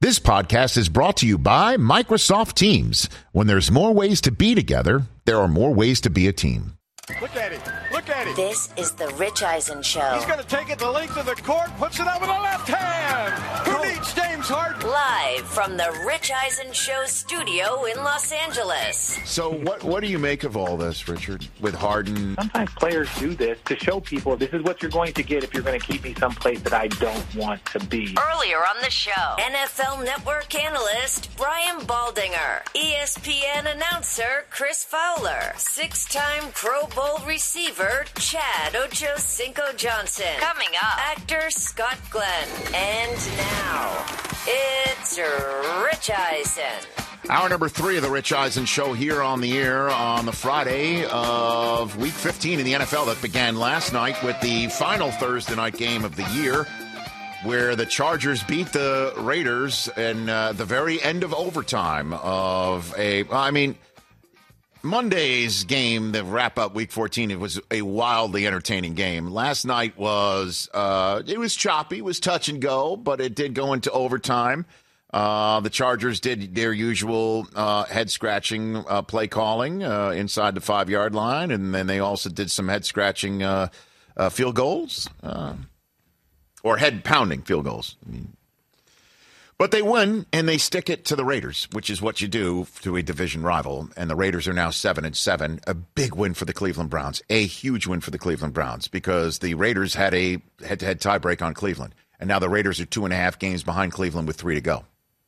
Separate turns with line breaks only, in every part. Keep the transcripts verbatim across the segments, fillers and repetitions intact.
This podcast is brought to you by Microsoft Teams. When there's more ways to be together, there are more ways to be a team.
Look at it. Look at it.
This is the Rich Eisen Show.
He's going to take it the length of the court, puts it up with the left hand. Who needs James Harden?
Live from the Rich Eisen Show studio in Los Angeles.
So what what do you make of all this, Richard, with Harden?
Sometimes players do this to show people this is what you're going to get if you're going to keep me someplace that I don't want to be.
Earlier on the show, N F L Network analyst Brian Baldinger, E S P N announcer Chris Fowler, six-time Pro Bowl receiver Chad Ochocinco-Johnson. Coming up, actor Scott Glenn. And now, it's Rich Eisen.
Hour number three of the Rich Eisen Show here on the air on the Friday of Week fifteen in the N F L that began last night with the final Thursday night game of the year, where the Chargers beat the Raiders in uh, the very end of overtime of a, I mean, Monday's game, the wrap-up Week fourteen, it was a wildly entertaining game. Last night was, uh, it was choppy, it was touch and go, but it did go into overtime. Uh, the Chargers did their usual uh, head-scratching uh, play calling uh, inside the five-yard line, and then they also did some head-scratching uh, uh, field goals, uh, or head-pounding field goals. I mean, but they win, and they stick it to the Raiders, which is what you do to a division rival. And the Raiders are now seven and seven. A big win for the Cleveland Browns, a huge win for the Cleveland Browns, because the Raiders had a head-to-head tiebreak on Cleveland, and now the Raiders are two and a half games behind Cleveland with three to go.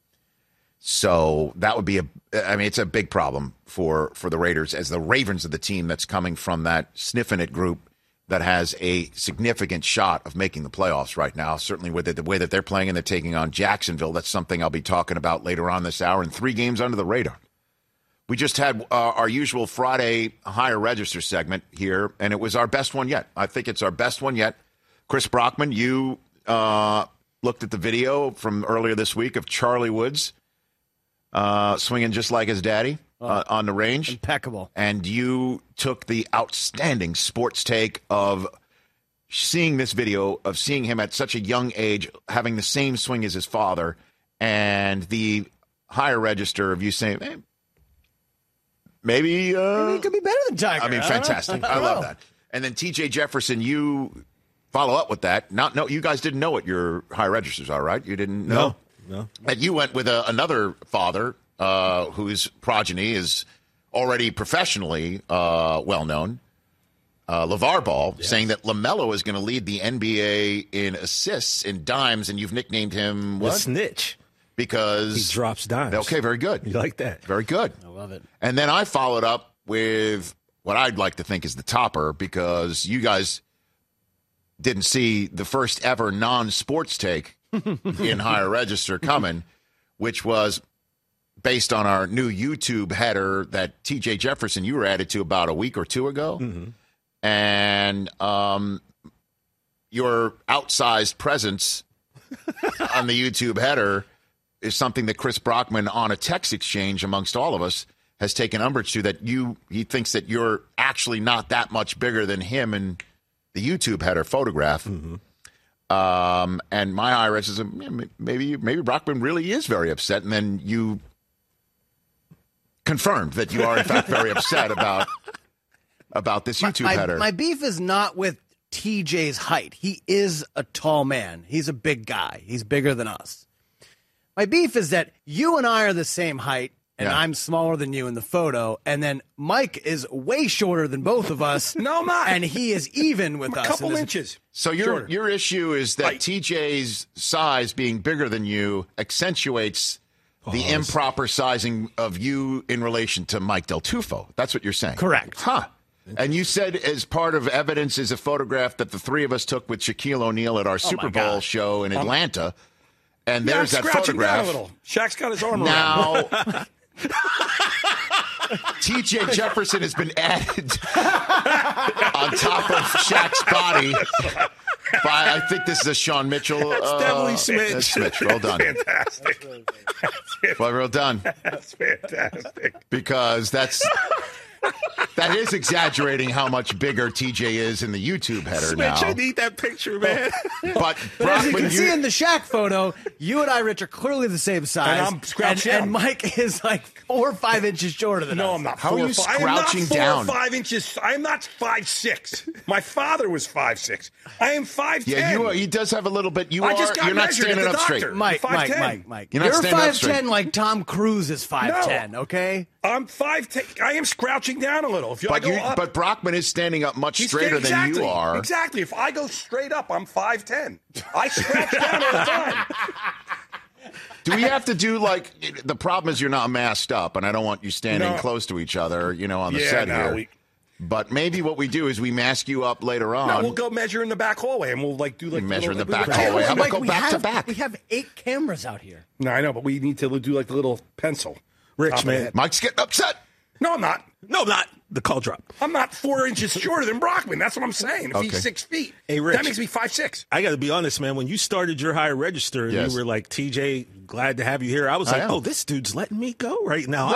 So that would be a, I mean, it's a big problem for, for the Raiders, as the Ravens are the team that's coming from that sniffing it group that has a significant shot of making the playoffs right now. Certainly with it, the way that they're playing, and they're taking on Jacksonville. That's something I'll be talking about later on this hour, and three games under the radar. We just had uh, our usual Friday higher register segment here, and it was our best one yet. I think it's our best one yet. Chris Brockman, you uh, looked at the video from earlier this week of Charlie Woods Uh, swinging just like his daddy uh, on the range.
Impeccable.
And you took the outstanding sports take of seeing this video, of seeing him at such a young age, having the same swing as his father, and the higher register of you saying, hey, maybe, uh,
maybe it could be better than Tiger.
I mean,
I
fantastic. I, I love that. And then T J Jefferson, you follow up with that. Not no, you guys didn't know what your high registers are, right? You didn't know?
No. No.
And you went with a, another father uh, whose progeny is already professionally uh, well-known, uh, LeVar Ball, yes, saying that LaMelo is going to lead the N B A in assists and dimes, and you've nicknamed him what?
The Snitch.
Because
he drops dimes.
Okay, very good.
You like that?
Very good.
I love it.
And then I followed up with what I'd like to think is the topper, because you guys didn't see the first ever non-sports take in higher register coming, which was based on our new YouTube header that T J Jefferson, you were added to about a week or two ago. Mm-hmm. And um, your outsized presence on the YouTube header is something that Chris Brockman, on a text exchange amongst all of us, has taken umbrage to, that you he thinks that you're actually not that much bigger than him in the YouTube header photograph. Mm-hmm. Um, and my I R S is, maybe maybe Brockman really is very upset, and then you confirmed that you are in fact very upset about about this YouTube
my,
header.
My beef is not with T J's height. He is a tall man. He's a big guy. He's bigger than us. My beef is that you and I are the same height, and yeah, I'm smaller than you in the photo, and then Mike is way shorter than both of us.
No, I'm not.
And he is even with
I'm
us.
A couple inches.
So your
shorter.
your issue is that
Right.
T J's size being bigger than you accentuates the
Pause.
improper sizing of you in relation to Mike Del Tufo. That's what you're saying.
Correct.
Huh. And you said, as part of evidence, is a photograph that the three of us took with Shaquille O'Neal at our
Oh
Super Bowl
gosh.
show in Atlanta. And
Yeah,
there's
I'm
that
scratching down
photograph.
a little. Shaq's got his arm around.
Now, T J Jefferson has been added on top of Shaq's body by, I think this is a Sean Mitchell.
That's
uh,
definitely Smidge.
That's Smidge. Well done.
Fantastic.
Well, well done.
That's fantastic.
Because that's That is exaggerating how much bigger T J is in the YouTube header
Mitch,
now.
I need that picture, man.
But,
But as you
Brockman,
can see in the Shaq photo, you and I, Rich, are clearly the same size.
And I'm crouched
and,
down.
and Mike is like four or five inches shorter than
No,
us.
I'm not.
How
four
are
or
you
five. I am not
scrouching
four
down?
Or five inches. I am not five six. My father was five six. I am five ten.
Yeah, you are, he does have a little bit. You
I
are.
just got
you're not
measured at
standing
the
up straight.
doctor.
Mike, Mike,
5'ten".
Mike, Mike.
You're not
You're
standing up
five
straight.
ten like Tom Cruise is five ten, okay?
I'm five ten. I am scrouching down a little. If you I
But,
go
you,
up,
but Brockman is standing up much
he's
straighter
exactly,
than you are.
Exactly. If I go straight up, I'm five ten. I scratch down all the time.
Do we have to do like the problem is you're not masked up, and I don't want you standing
No.
close to each other, you know, on the
Yeah,
set
no,
here.
we-
But maybe what we do is we mask you up later on.
No, we'll go measure in the back hallway, and we'll like do like
measure in the
little-
back
we-
hallway. How about
Mike,
go
we
back
have,
to back?
We have eight cameras out here.
No, I know, but we need to do like the little pencil.
Rich,
Top of
man.
the head.
Mike's getting upset.
No, I'm not.
No, I'm not. The call drop.
I'm not four inches shorter than Brockman. That's what I'm saying. If
Okay.
he's six feet,
Hey, Rich.
that makes me five six.
I got to be honest, man. When you started your higher register and
Yes.
you were like, T J, glad to have you here, I was
I
like,
am.
oh, this dude's letting me go right now.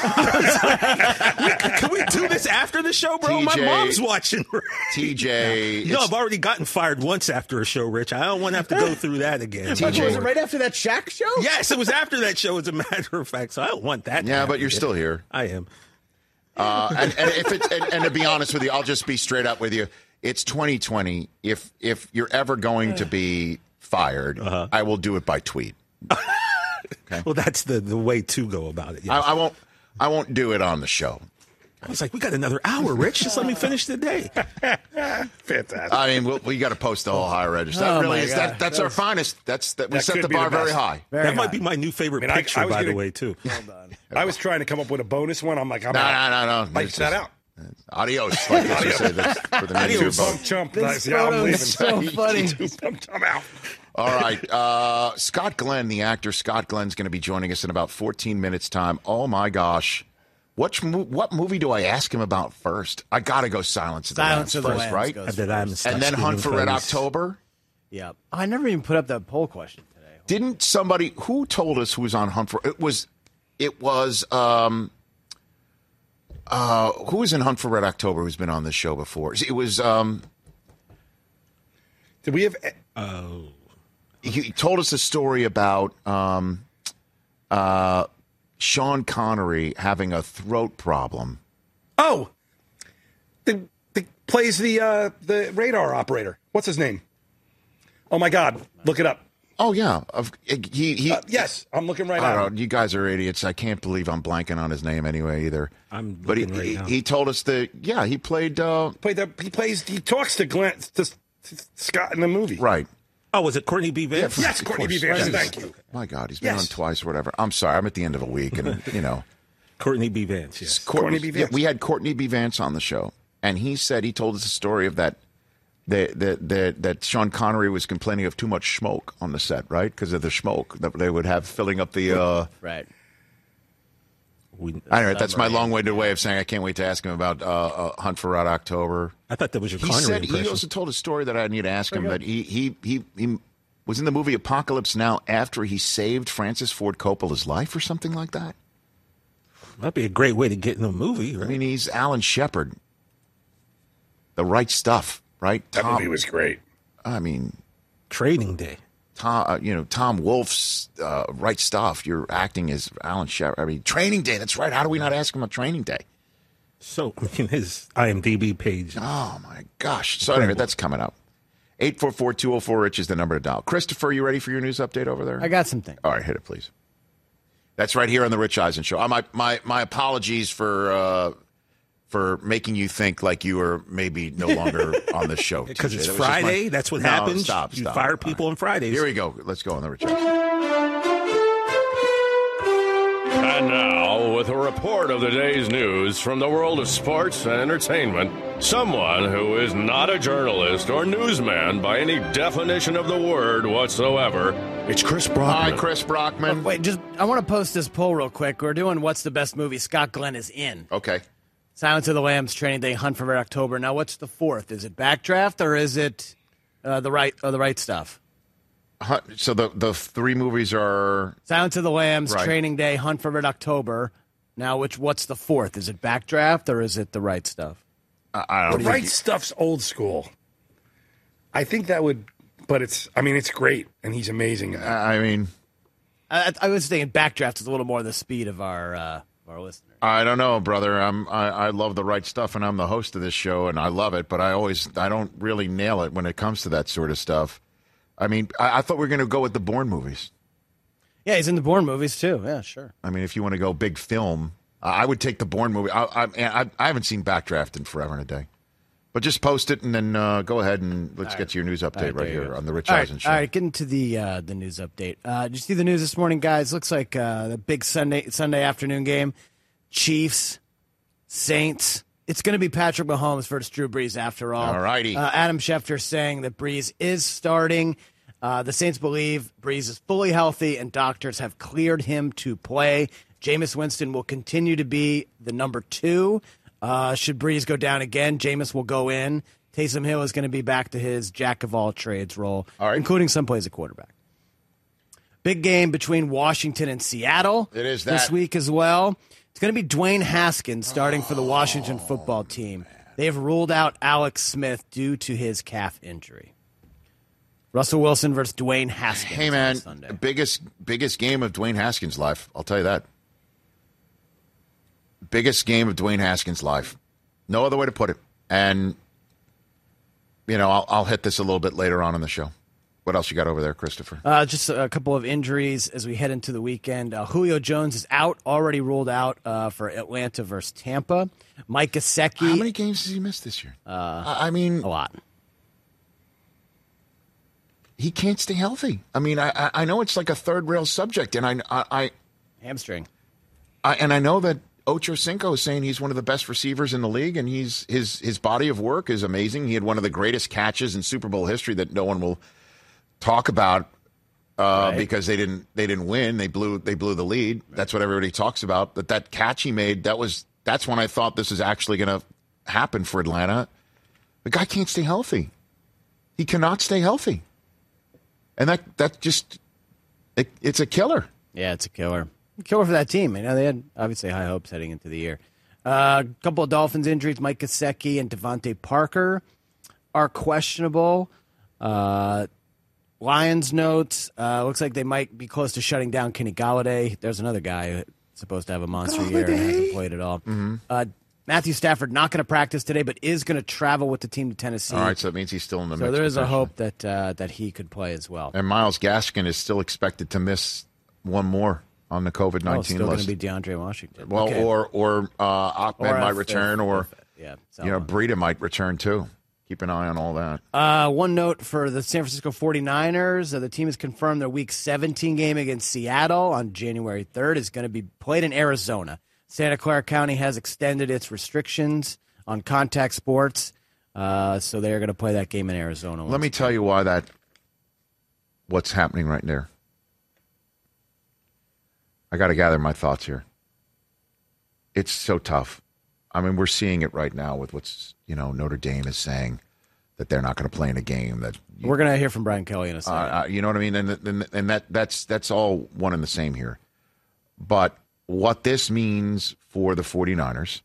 I was like, can we do this after the show, bro? My
T J
mom's watching.
T J,
You know,
it's-
I've already gotten fired once after a show, Rich. I don't want to have to go through that again.
T J
Was it right after that Shaq show?
Yes, it was after that show, as a matter of fact. So I don't want that. to
yeah,
happen
but you're
again.
still here.
I am.
Uh, and, and if it's and, and to be honest with you, I'll just be straight up with you. It's twenty twenty. If if you're ever going to be fired,
Uh-huh.
I will do it by tweet.
Well, that's the, the way to go about it.
I,
Yes.
I won't. I won't do it on the show.
I was like, we got another hour, Rich. Just let me finish the day.
Fantastic.
I mean, we'll, we got to post the whole higher register. That
Oh,
really
my
is
God.
that, that's our finest. That's that we
That
set
could
the
be
bar
the
very
best.
high.
Very
that might
high.
be my new favorite
I mean, I-
picture,
I was
by the
gonna-
way, too.
I was trying to come up with a bonus one. I'm like, I'm
No,
out.
no, no, no.
Mike,
This
that
is-
out.
Adios, like they say this for the names of your
Adios,
boat.
bump chump.
This
Yeah, I'm
photo
leaving.
is so funny.
I'm, I'm out.
All right. Uh, Scott Glenn, the actor Scott Glenn's going to be joining us in about fourteen minutes' time. Oh, my gosh. What, mo- what movie do I ask him about first? I got to go Silence of the
Silence
Lambs
of the
first,
Lambs
right?
goes
And then I'm
first.
And then Hunt for Red October?
Yeah. I never even put up that poll question today.
Didn't somebody, who told us who was on Hunt for, it was, it was, um, uh, who was in Hunt for Red October who's been on this show before? It was, um,
Did we have?
he told us a story about um, uh, Sean Connery having a throat problem.
Oh, the, the plays the uh, the radar operator. What's his name? Oh my God! Look it up.
Oh yeah, of, he he.
Uh, yes, I'm looking right
I
now.
don't know. You guys are idiots. I can't believe I'm blanking on his name anyway either.
I'm
but he,
looking right
he,
now.
he told us that yeah he played uh,
Played the, he plays. He talks to Glenn to, to Scott in the movie.
right.
Oh, was it Courtney B. Vance?
Yes,
Of
Courtney B.
course.
Vance.
Yes.
Thank you.
My God, he's been
Yes.
on twice or whatever. I'm sorry. I'm at the end of a week, and you know,
Courtney B. Vance, yes.
Courtney B.
yeah,
Vance.
we had Courtney B. Vance on the show, and he said he told us a story of that. That, that, that, that Sean Connery was complaining of too much smoke on the set, right? Because of the smoke that they would have filling up the. Uh,
Right.
We,
anyway, that's my long-winded way of saying I can't wait to ask him about uh, uh, Hunt for Red October.
I thought that was your
He
Connery
said
impression.
he also told a story that I need to ask him that he he he, he was in the movie Apocalypse Now after he saved Francis Ford Coppola's life or something like that.
That'd be a great way to get in a movie, right?
I mean, he's Alan Shepard. The Right Stuff, right?
That
Tom,
movie was great.
I mean,
Training Day.
Tom, uh, you know, Tom Wolfe's uh, Right Stuff. You're acting as Alan Shepard. I mean, Training Day. That's right. How do we not ask him about Training Day?
So, I mean, his I M D B page.
Oh my gosh! So anyway, that's coming up. Eight four four two zero four Rich is the number to dial. Christopher, you ready for your news update over there?
I got something.
All right, hit it, please. That's right here on the Rich Eisen Show. Uh, my my my apologies for uh, for making you think like you were maybe no longer on the show
Because
T J.
it's
That was just my-
Friday. That's what
No,
happens.
Stop,
you
stop.
fire
All
people
right.
on Fridays.
Here we go. Let's go on the Rich Eisen.
And now, with a report of the day's news from the world of sports and entertainment, someone who is not a journalist or newsman by any definition of the word whatsoever, it's Chris
Hi,
Brockman.
Chris Brockman.
Wait, just I want to post this poll real quick. We're doing what's the best movie Scott Glenn is in.
Okay.
Silence of the Lambs, Training Day, Hunt for Red October. Now, what's the fourth? Is it Backdraft or is it uh, the right or the right stuff?
Hunt- So the the three movies are
Silence of the Lambs,
Right.
Training Day, Hunt for Red October. Now, which what's the fourth? Is it Backdraft or is it The Right Stuff?
I, I don't
The
know.
Right Stuff's old school. I think that would, but it's, I mean, it's great, and he's amazing.
I mean,
I, I was thinking Backdraft is a little more the speed of our uh, of our listeners.
I don't know, brother. I'm I, I love The Right Stuff, and I'm the host of this show, and I love it. But I always I don't really nail it when it comes to that sort of stuff. I mean, I, I thought we were going to go with the Bourne movies.
Yeah, he's in the Bourne movies too. Yeah, sure.
I mean, if you want to go big film, uh, I would take the Bourne movie. I, I, I, I haven't seen Backdraft in forever and a day. But just post it and then uh, go ahead and let's
All
get
right.
to your news update
All right,
right
there you
here
go.
on the Rich
All
Eisen
right,
Show.
all right, getting to the uh, the news update. Uh, did you see the news this morning, guys? Looks like uh, the big Sunday Sunday afternoon game, Chiefs, Saints. It's going to be Patrick Mahomes versus Drew Brees after all.
All righty.
Uh, Adam Schefter saying that Brees is starting. Uh, the Saints believe Brees is fully healthy and doctors have cleared him to play. Jameis Winston will continue to be the number two. Uh, should Brees go down again, Jameis will go in. Taysom Hill is going to be back to his jack-of-all-trades role,
All right.
including some plays at quarterback. Big game between Washington and Seattle
It is
this
that.
week as well. It's going to be Dwayne Haskins starting for the Washington football team. They have ruled out Alex Smith due to his calf injury. Russell Wilson versus Dwayne Haskins.
Hey,
on
man,
Sunday.
biggest biggest game of Dwayne Haskins' life. I'll tell you that. Biggest game of Dwayne Haskins' life. No other way to put it. And, you know, I'll, I'll hit this a little bit later on in the show. What else you got over there, Christopher?
Uh, just a couple of injuries as we head into the weekend. Uh, Julio Jones is out, already ruled out uh, for Atlanta versus Tampa. Mike Gesicki.
How many games has he missed this year? Uh, I mean,
A lot.
he can't stay healthy. I mean, I, I I know it's like a third rail subject, and I, I, I,
Hamstring.
I and I know that Ocho Cinco is saying he's one of the best receivers in the league, and he's his his body of work is amazing. He had one of the greatest catches in Super Bowl history that no one will talk about uh,
Right.
because they didn't they didn't win. They blew they blew the lead. That's what everybody talks about. But that catch he made, that was that's when I thought this is actually going to happen for Atlanta. The guy can't stay healthy. He cannot stay healthy. And that that just it, it's a killer.
Yeah, it's a killer. Killer for that team. You know, they had obviously high hopes heading into the year. A uh, couple of Dolphins injuries. Mike Gesicki and Devontae Parker are questionable. Uh, Lions notes. Uh, looks like they might be close to shutting down Kenny Galladay. There's another guy who's supposed to have a monster year and hasn't played at all.
Mm-hmm.
Uh, Matthew Stafford not going to practice today, but is going to travel with the team to Tennessee.
All right, so that means he's still in the
so
mix.
there is a
potentially.
hope that uh, that he could play as well.
And Myles Gaskin is still expected to miss one more on the COVID
Oh,
nineteen
still going
list.
to be DeAndre Washington.
well,
Okay.
or or uh, Ahmed
Or
might
if-
return,
if-
or
if- yeah,
you know,
someone.
Breida might return too. Keep an eye on all that.
Uh, one note for the San Francisco forty-niners. Uh, the team has confirmed their Week seventeen game against Seattle on January third is going to be played in Arizona. Santa Clara County has extended its restrictions on contact sports, uh, so they're going to play that game in Arizona.
Let me tell you why that. What's happening right there? I got to gather my thoughts here. It's so tough. I mean, we're seeing it right now with what's you know Notre Dame is saying that they're not going to play in a game that you,
We're going to hear from Brian Kelly in a second.
uh, uh, you know what I mean, and and, and that that's that's all one and the same here. But what this means for the forty-niners,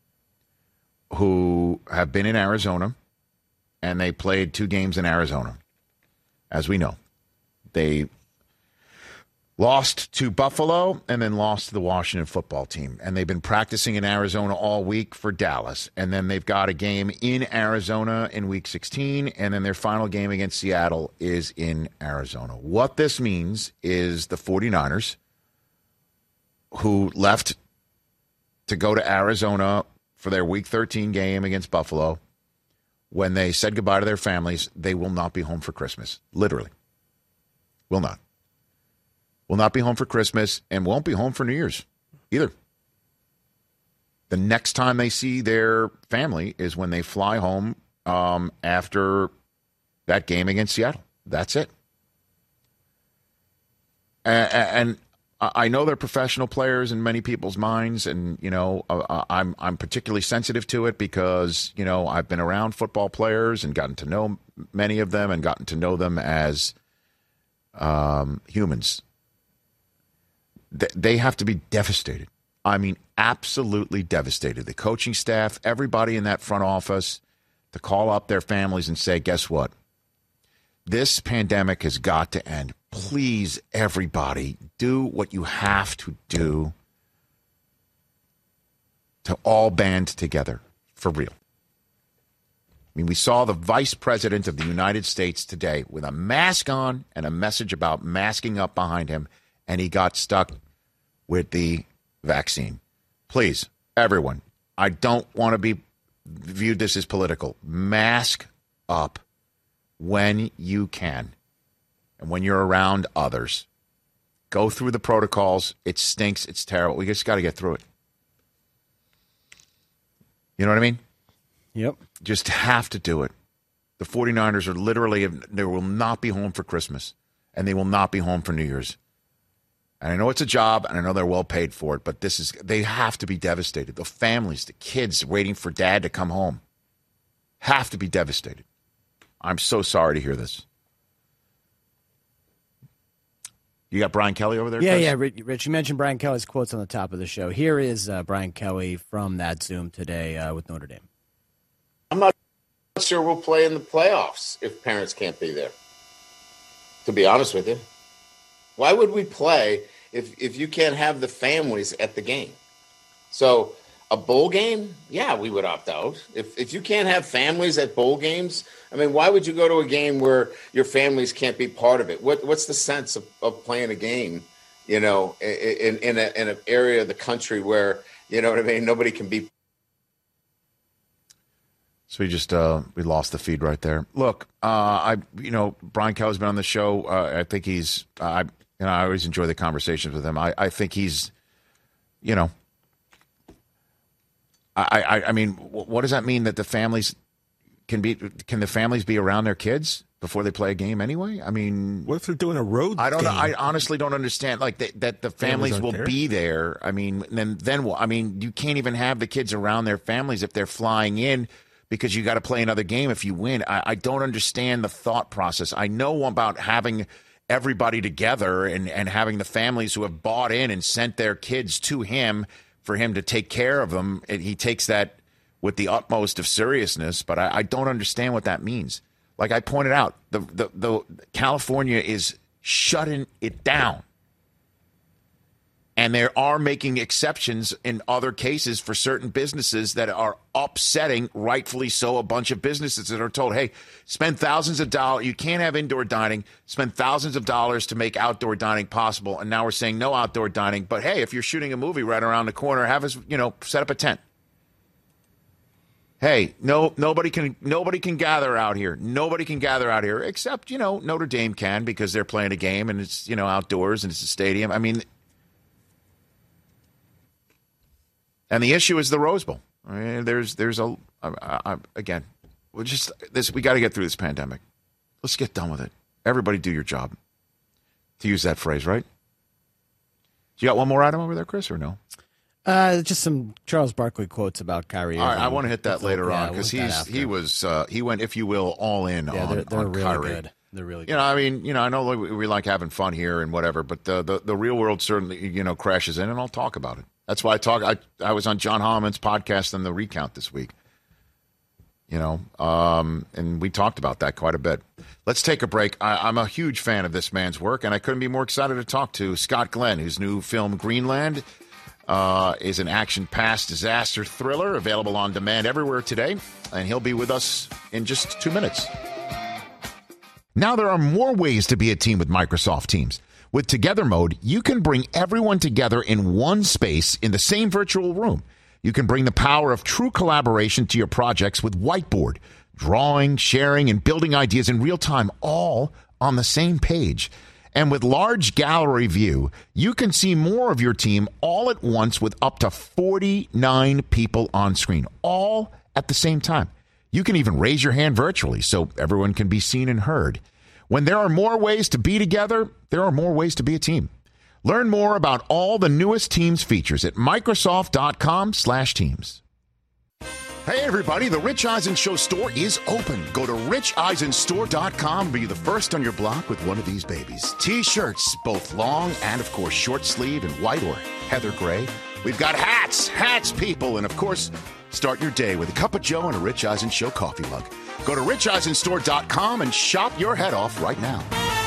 who have been in Arizona, and they played two games in Arizona, as we know. They lost to Buffalo and then lost to the Washington football team. And they've been practicing in Arizona all week for Dallas. And then they've got a game in Arizona in week sixteen. And then their final game against Seattle is in Arizona. What this means is the forty-niners, who left to go to Arizona for their week thirteen game against Buffalo, when they said goodbye to their families, they will not be home for Christmas. Literally. Will not. Will not be home for Christmas and won't be home for New Year's either. The next time they see their family is when they fly home um, after that game against Seattle. That's it. And, and I know they're professional players in many people's minds, and you know uh, I'm I'm particularly sensitive to it because you know I've been around football players and gotten to know many of them and gotten to know them as um, humans. Th- they have to be devastated. I mean, absolutely devastated. The coaching staff, everybody in that front office, to call up their families and say, guess what? This pandemic has got to end. Please, everybody, do what you have to do to all band together for real. I mean, we saw the Vice President of the United States today with a mask on and a message about masking up behind him, and he got stuck with the vaccine. Please, everyone, I don't want to be viewed this as political. Mask up when you can and when you're around others. Go through the protocols. It stinks. It's terrible. We just got to get through it. You know what I mean?
Yep.
Just have to do it. The 49ers are literally, they will not be home for Christmas, and they will not be home for New Year's. And I know it's a job, and I know they're well paid for it, but this is, they have to be devastated. The families, the kids waiting for dad to come home have to be devastated. I'm so sorry to hear this. You got Brian Kelly over there?
Yeah,
Chris?
yeah, Rich, Rich. You mentioned Brian Kelly's quotes on the top of the show. Here is uh, Brian Kelly from that Zoom today uh, with Notre Dame.
I'm not sure we'll play in the playoffs if parents can't be there, to be honest with you. Why would we play if, if you can't have the families at the game? So a bowl game, yeah, we would opt out. If if you can't have families at bowl games, I mean, why would you go to a game where your families can't be part of it? What What's the sense of, of playing a game, you know, in, in, a, in an area of the country where, you know what I mean, nobody can be.
So we just uh, we lost the feed right there. Look, uh, I you know Brian Kelly's been on the show. Uh, I think he's uh, I you know I always enjoy the conversations with him. I, I think he's you know I, I I mean what does that mean that the families can be can the families be around their kids before they play a game anyway? I mean,
what if they're doing a road?
I don't
game?
know. I honestly don't understand. Like they, that the families, families will there? be there. I mean, then then what? I mean, you can't even have the kids around their families if they're flying in. Because you got to play another game if you win. I, I don't understand the thought process. I know about having everybody together and, and having the families who have bought in and sent their kids to him for him to take care of them. And he takes that with the utmost of seriousness, but I, I don't understand what that means. Like I pointed out, the, the, the California is shutting it down. And they are making exceptions in other cases for certain businesses that are upsetting, rightfully so, a bunch of businesses that are told, hey, spend thousands of dollars. You can't have indoor dining. Spend thousands of dollars to make outdoor dining possible. And now we're saying no outdoor dining. But, hey, if you're shooting a movie right around the corner, have us, you know, set up a tent. Hey, no, nobody can nobody can gather out here. Nobody can gather out here except, you know, Notre Dame can because they're playing a game and it's, you know, outdoors and it's a stadium. I mean, and the issue is the Rose Bowl. I mean, there's, there's a, I, I, again, we just this. We got to get through this pandemic. Let's get done with it. Everybody, do your job. To use that phrase, right? You got one more item over there, Chris, or no?
Uh, just some Charles Barkley quotes about Kyrie.
All right, I want to hit that later
yeah,
on because
we'll
he's he was uh, he went, if you will, all in
yeah,
on,
they're, they're
on
really
Kyrie.
Good. They're really good.
You know, I mean, you know, I know we, we like having fun here and whatever, but the, the the real world certainly, you know, crashes in, and I'll talk about it. That's why I talk. I I was on John Holliman's podcast on the Recount this week. You know, um, and we talked about that quite a bit. Let's take a break. I, I'm a huge fan of this man's work, and I couldn't be more excited to talk to Scott Glenn, whose new film Greenland uh, is an action past disaster thriller available on demand everywhere today, and he'll be with us in just two minutes. Now there are more ways to be a team with Microsoft Teams. With Together Mode, you can bring everyone together in one space in the same virtual room. You can bring the power of true collaboration to your projects with Whiteboard, drawing, sharing, and building ideas in real time, all on the same page. And with Large Gallery View, you can see more of your team all at once with up to forty-nine people on screen, all at the same time. You can even raise your hand virtually so everyone can be seen and heard. When there are more ways to be together, there are more ways to be a team. Learn more about all the newest Teams features at Microsoft.com slash Teams. Hey, everybody, the Rich Eisen Show store is open. Go to Rich Eisen Store dot com. Be the first on your block with one of these babies. T-shirts, both long and, of course, short sleeve in white or heather gray. We've got hats, hats, people, and of course, start your day with a cup of Joe and a Rich Eisen Show coffee mug. Go to rich eisen store dot com and shop your head off right now.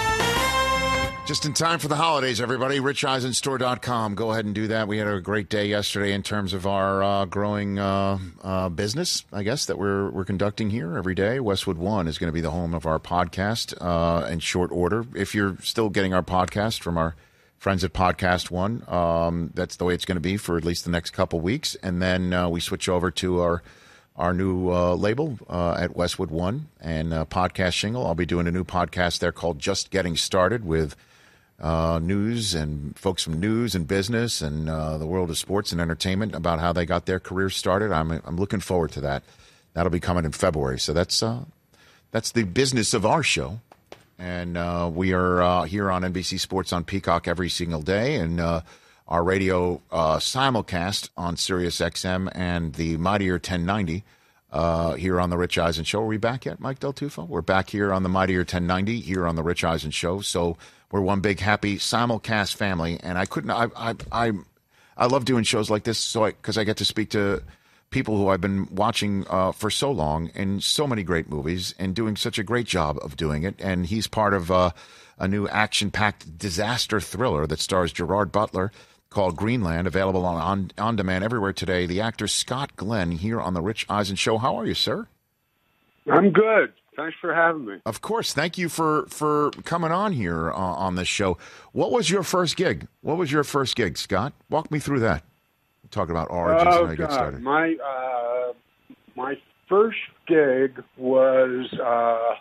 Just in time for the holidays, everybody. rich eisen store dot com. Go ahead and do that. We had a great day yesterday in terms of our uh, growing uh, uh, business, I guess, that we're we're conducting here every day. Westwood One is going to be the home of our podcast uh, in short order. If you're still getting our podcast from our friends at Podcast One, um, that's the way it's going to be for at least the next couple weeks. And then uh, we switch over to our our new uh, label uh, at Westwood One and uh, Podcast Shingle. I'll be doing a new podcast there called Just Getting Started with Uh, news and folks from news and business and uh, the world of sports and entertainment about how they got their careers started. I'm I'm looking forward to that. That'll be coming in February. So that's uh, that's the business of our show. And uh, we are uh, here on N B C Sports on Peacock every single day, and uh, our radio uh, simulcast on Sirius X M and the Mightier ten ninety uh, here on the Rich Eisen Show. Are we back yet, Mike Del Tufo? We're back here on the Mightier ten ninety here on the Rich Eisen Show. So we're one big happy simulcast family, and I couldn't. I I I, I love doing shows like this, so because I, I get to speak to people who I've been watching uh, for so long and so many great movies, and doing such a great job of doing it. And he's part of uh, a new action-packed disaster thriller that stars Gerard Butler called Greenland, available on on, on demand everywhere today. The actor Scott Glenn here on the Rich Eisen Show. How are you, sir?
I'm good. Thanks for having me.
Of course. Thank you for, for coming on here uh, on this show. What was your first gig? What was your first gig, Scott? Walk me through that. Talk about origins
oh,
and how you
God.
get started.
My, uh, my first gig was uh,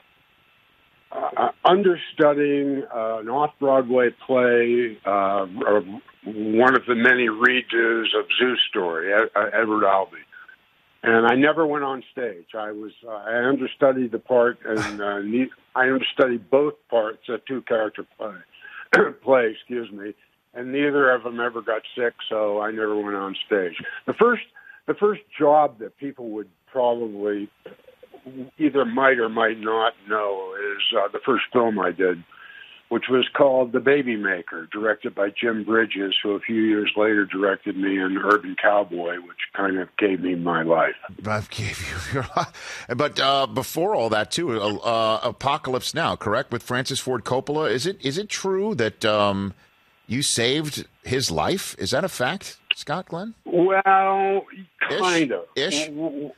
uh, understudying uh, an off-Broadway play, uh, one of the many redos of Zoo Story, Edward Albee. And I never went on stage. I was uh, I understudied the part, and uh, ne- I understudied both parts, a two-character play, play, excuse me, and neither of them ever got sick, so I never went on stage. The first, the first job that people would probably either might or might not know is uh, the first film I did, which was called The Baby Maker, directed by Jim Bridges, who a few years later directed me in Urban Cowboy, which kind of gave me my life.
I gave you your life. But uh, before all that, too, uh, Apocalypse Now, correct, with Francis Ford Coppola. Is it is it true that um, you saved his life? Is that a fact, Scott Glenn?
Well, kind
Ish?
of.
Ish?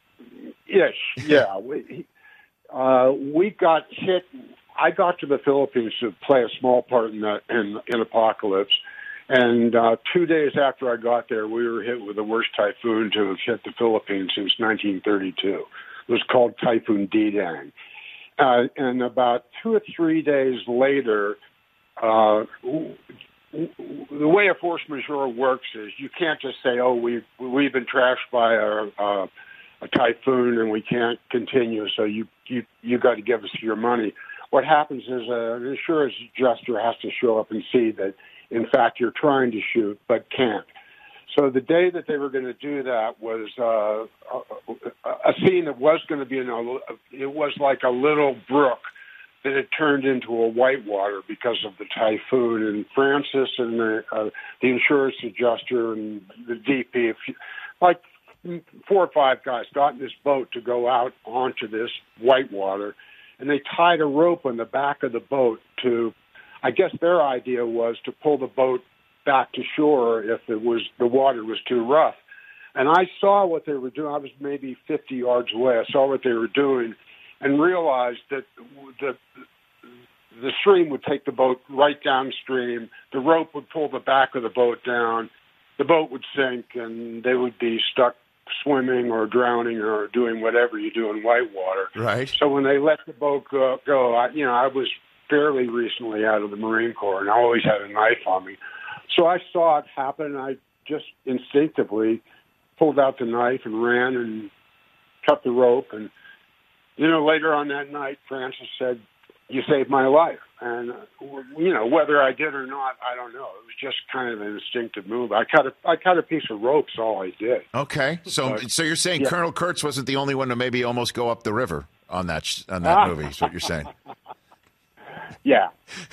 Ish, yeah. we, uh, we got hit... I got to the Philippines to play a small part in that in, in Apocalypse, and uh, two days after I got there, we were hit with the worst typhoon to have hit the Philippines since nineteen thirty-two. It was called Typhoon Didang, uh, and about two or three days later, uh, the way a force majeure works is you can't just say, "Oh, we've we've been trashed by a." a a typhoon and we can't continue, so you you you got to give us your money. What happens is uh, an insurance adjuster has to show up and see that, in fact, you're trying to shoot but can't. So the day that they were going to do that was uh, a, a scene that was going to be in a, it was like a little brook that had turned into a whitewater because of the typhoon. And Francis and the, uh, the insurance adjuster and the D P, if you, like four or five guys, got in this boat to go out onto this whitewater. And they tied a rope on the back of the boat to, I guess their idea was to pull the boat back to shore if it was the water was too rough. And I saw what they were doing. I was maybe fifty yards away. I saw what they were doing and realized that the the stream would take the boat right downstream. The rope would pull the back of the boat down. The boat would sink, and they would be stuck swimming or drowning or doing whatever you do in whitewater.
Right.
So when they let the boat go, go I, you know, I was fairly recently out of the Marine Corps, and I always had a knife on me. So I saw it happen, and I just instinctively pulled out the knife and ran and cut the rope. And, you know, later on that night, Francis said, "You saved my life." And, uh, you know, whether I did or not, I don't know. It was just kind of an instinctive move. I cut a, I cut a piece of rope, is all I did.
Okay. So
But,
so you're saying
yeah.
Colonel Kurtz wasn't the only one to maybe almost go up the river on that sh- on that movie, is what you're saying.
Yeah.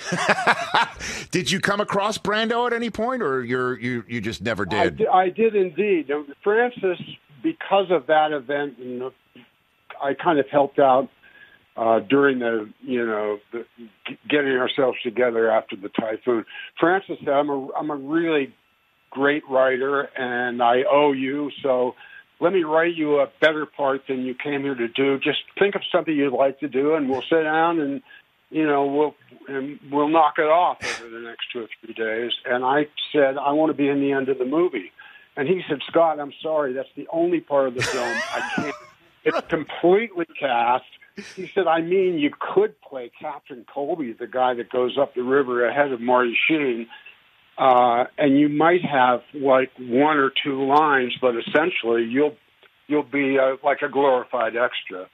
Did you come across Brando at any point, or you're, you you just never did?
I, di- I did indeed. Francis, because of that event, you know, I kind of helped out uh, during the, you know, the, getting ourselves together after the typhoon. Francis said, I'm a, I'm a really great writer, and I owe you, so let me write you a better part than you came here to do. Just think of something you'd like to do, and we'll sit down and, you know, we'll and we'll knock it off over the next two or three days. And I said, I want to be in the end of the movie. And he said, Scott, I'm sorry, that's the only part of the film I can't. It's completely cast. He said, I mean, you could play Captain Colby, the guy that goes up the river ahead of Marty Sheen, uh, and you might have like one or two lines, but essentially you'll you'll be uh, like a glorified extra.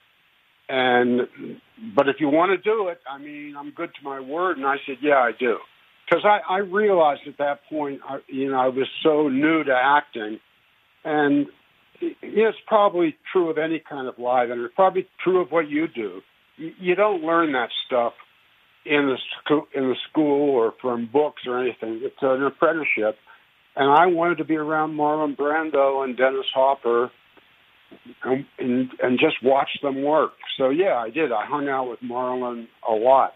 And but if you want to do it, I mean, I'm good to my word. And I said, yeah, I do. Because I, I realized at that point, I, you know, I was so new to acting. And it's probably true of any kind of live, and it's probably true of what you do. You, you don't learn that stuff in the, sco- in the school or from books or anything. It's an apprenticeship. And I wanted to be around Marlon Brando and Dennis Hopper and, and, and just watch them work. So, yeah, I did. I hung out with Marlon a lot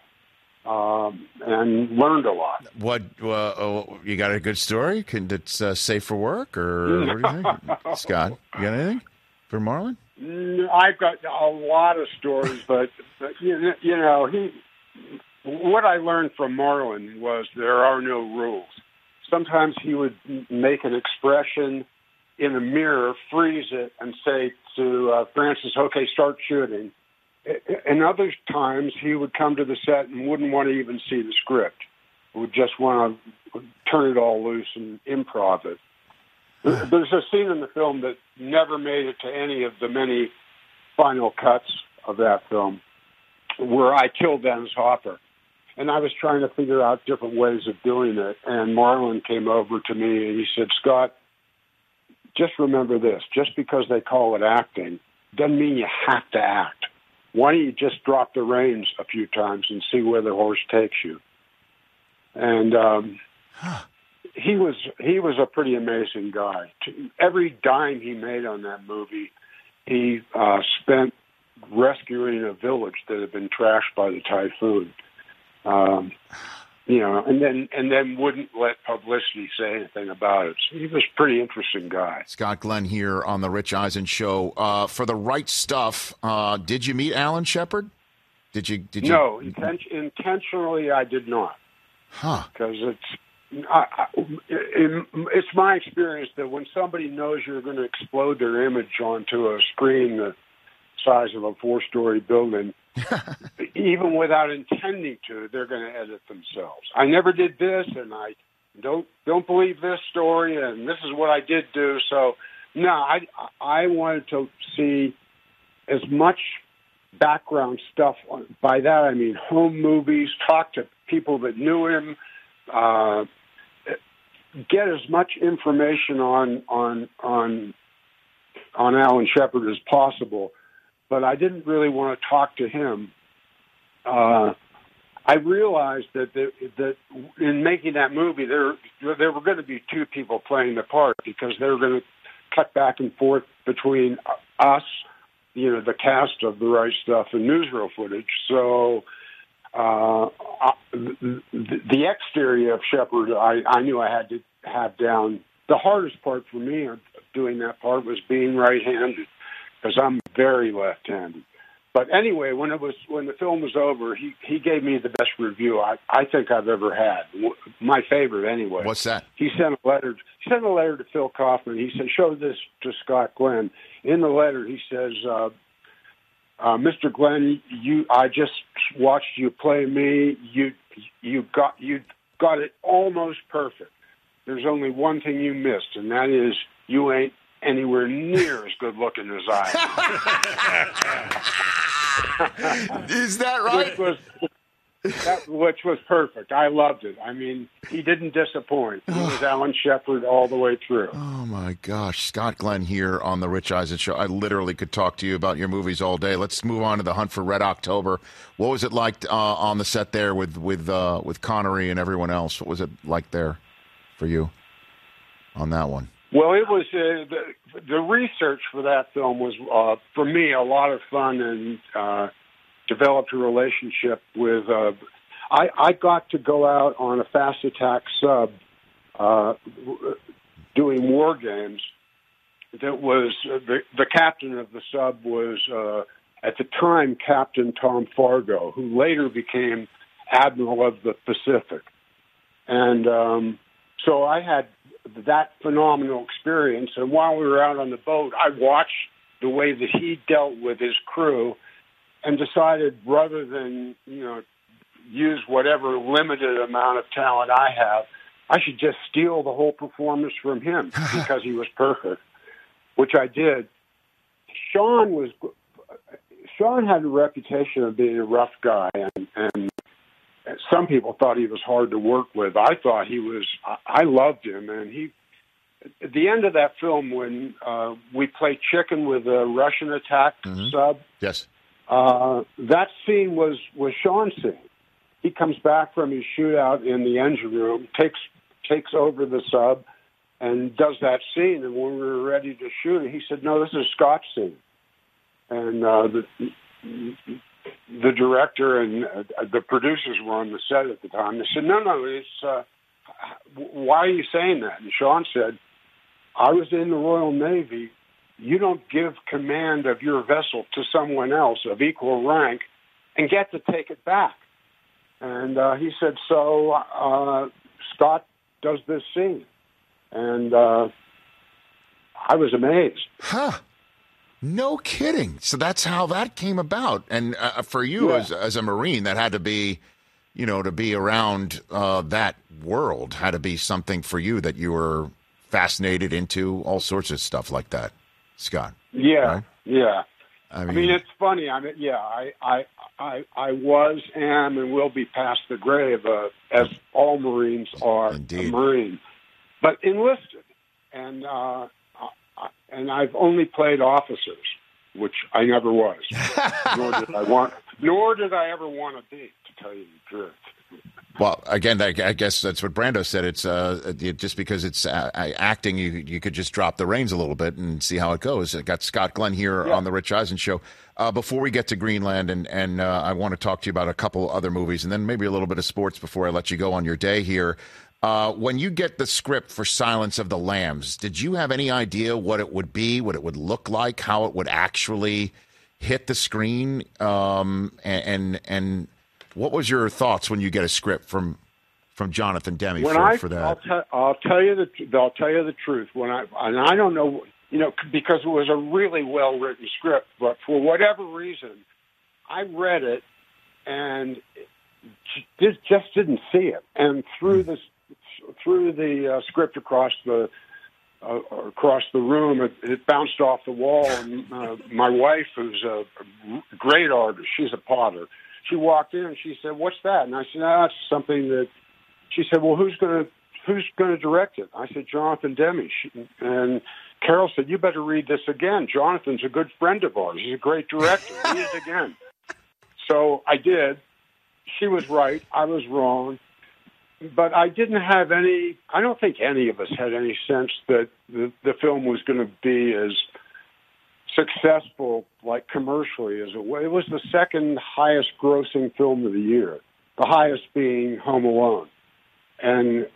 um, and learned a lot.
What, uh, oh, you got a good story? Can it's uh, safe for work, or what do you think? Scott, you got anything for Marlon?
I've got a lot of stories, but, but you, you know, he. What I learned from Marlon was there are no rules. Sometimes he would make an expression in a mirror, freeze it, and say to uh, Francis, okay, start shooting. And other times he would come to the set and wouldn't want to even see the script. He would just want to turn it all loose and improv it. There's a scene in the film that never made it to any of the many final cuts of that film where I killed Dennis Hopper. And I was trying to figure out different ways of doing it. And Marlon came over to me and he said, Scott, just remember this. Just because they call it acting doesn't mean you have to act. Why don't you just drop the reins a few times and see where the horse takes you? And um, he was he was a pretty amazing guy. Every dime he made on that movie, he uh, spent rescuing a village that had been trashed by the typhoon. Um, you know, and then and then wouldn't let publicity say anything about it. So he was a pretty interesting guy.
Scott Glenn here on the Rich Eisen Show. Uh, for the right stuff, uh, did you meet Alan Shepard? Did you? Did you?
No, inten- intentionally I did not.
Huh?
Because it's I, I, it, it's my experience that when somebody knows you're going to explode their image onto a screen the size of a four-story building, even without intending to, they're going to edit themselves. I never did this, and I don't don't believe this story, and this is what I did do. So, no, I I wanted to see as much background stuff. By that, I mean home movies, talk to people that knew him, uh, get as much information on on on on Alan Shepard as possible. But I didn't really want to talk to him. Uh, I realized that the, that in making that movie, there there were going to be two people playing the part because they were going to cut back and forth between us, you know, the cast of The Right Stuff and newsreel footage. So uh, the, the exterior of Shepard, I, I knew I had to have down. The hardest part for me of doing that part was being right-handed, because I'm very left-handed. But anyway, when it was when the film was over, he, he gave me the best review I, I think I've ever had. My favorite, anyway.
What's that?
He sent a letter. He sent a letter to Phil Kaufman. He said, "Show this to Scott Glenn." In the letter, he says, uh, uh, "Mister Glenn, you I just watched you play me. You you got you got it almost perfect. There's only one thing you missed, and that is you ain't anywhere near as good looking as I am."
Is that right?
Which was, that, which was perfect. I loved it. I mean, he didn't disappoint. He was Alan Shepard all the way through.
Oh, my gosh. Scott Glenn here on The Rich Eisen Show. I literally could talk to you about your movies all day. Let's move on to The Hunt for Red October. What was it like uh, on the set there with with uh, with Connery and everyone else? What was it like there for you on that one?
Well, it was uh, the, the research for that film was, uh, for me, a lot of fun, and uh, developed a relationship with. Uh, I, I got to go out on a fast attack sub uh, doing war games. That was uh, the the captain of the sub was uh, at the time Captain Tom Fargo, who later became Admiral of the Pacific, and um, so I had that phenomenal experience. And while we were out on the boat, I watched the way that he dealt with his crew and decided rather than, you know, use whatever limited amount of talent I have, I should just steal the whole performance from him because he was perfect, which I did. Sean was, Sean had a reputation of being a rough guy, and, and some people thought he was hard to work with. I thought he was, I loved him. And he, at the end of that film, when uh, we played chicken with a Russian attack mm-hmm. sub,
yes,
uh, that scene was, was Sean's scene. He comes back from his shootout in the engine room, takes, takes over the sub, and does that scene. And when we were ready to shoot it, he said, no, this is Scott's scene. And uh, the, the director and uh, the producers were on the set at the time. They said, no, no, it's, uh, why are you saying that? And Sean said, I was in the Royal Navy. You don't give command of your vessel to someone else of equal rank and get to take it back. And uh, he said, so uh, Scott does this scene. And uh, I was amazed.
Huh. No kidding. So that's how that came about. And uh, for you
yeah.
as as a Marine, that had to be, you know, to be around uh, that world had to be something for you that you were fascinated into, all sorts of stuff like that, Scott.
Yeah,
right?
yeah.
I mean,
I mean, it's funny. I mean, yeah, I, I, I, I was, am, and will be past the grave, uh, as all Marines are
Indeed.
a Marine, but enlisted. And uh, and I've only played officers, which I never was. nor did I want. Nor did I ever want to be, to tell you the truth.
Well, again, I guess that's what Brando said. It's uh, just because it's uh, acting, you you could just drop the reins a little bit and see how it goes. I got Scott Glenn here yeah. on the Rich Eisen Show. Uh, before we get to Greenland, and and uh, I want to talk to you about a couple other movies, and then maybe a little bit of sports before I let you go on your day here. Uh, when you get the script for Silence of the Lambs, did you have any idea what it would be, what it would look like, how it would actually hit the screen, um, and, and and what was your thoughts when you get a script from from Jonathan Demme
when
for,
I,
for that?
I'll, te- I'll tell you the I'll tell you the truth. When I and I don't know, you know, because it was a really well written script, but for whatever reason, I read it and just just didn't see it, and through this. Through the uh, script across the uh, across the room, it, it bounced off the wall. And uh, my wife, who's a, a great artist, she's a potter. She walked in and she said, "What's that?" And I said, "No, that's something that." She said, "Well, who's going to who's going to direct it?" I said, "Jonathan Demme." She, and Carol said, "You better read this again. Jonathan's a good friend of ours. He's a great director. Read it again." So I did. She was right. I was wrong. But I didn't have any, I don't think any of us had any sense that the, the film was going to be as successful, like commercially, as it was. It was the second highest grossing film of the year, the highest being Home Alone. And